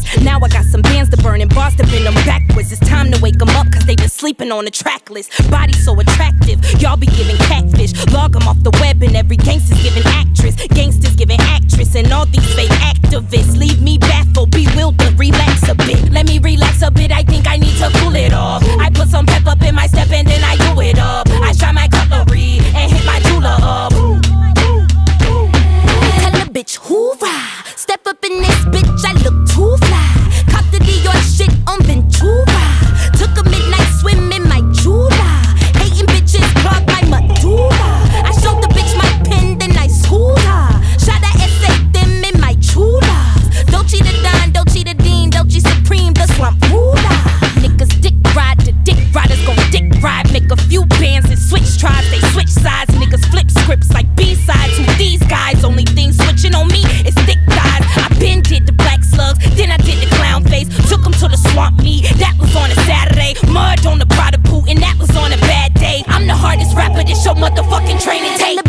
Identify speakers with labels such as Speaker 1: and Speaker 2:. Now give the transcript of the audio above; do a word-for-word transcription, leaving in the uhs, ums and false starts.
Speaker 1: Now I got some bands to burn and bars to bend them backwards. It's time to wake them up cause they been sleeping on the track list. Body so attractive, y'all be giving catfish. Log them off the web and every gangster's giving actress. Gangsters giving actress and all these fake activists leave me baffled, bewildered, relax a bit. Let me relax a bit, I think I need to cool it off. I put some pep up in my step and then I do it up. I try my cutlery and hit my jeweler up. Tell a bitch hoorah, step up in this bitch, I look too fly. Cop the Dior shit on Ventura. Took a midnight swim in my Jula. Hating bitches clog my medulla. I showed the bitch my pen, then I schooled her. Shot a essay them in my Chula. Dolce the Don, Dolce the Dean, Dolce Supreme, the swamp ruler. Niggas dick ride, the dick riders gon' dick ride. Make a few bands and switch tribes, they switch sides. Niggas flip scripts like B-sides. Who these guys? Only thing switching on me is thick thighs. I been did the black slugs, then I did the clown face. Took them to the swamp meet, that was on a Saturday. Mud on the Prada boot, and that was on a bad day. I'm the hardest rapper, this your motherfucking training tape.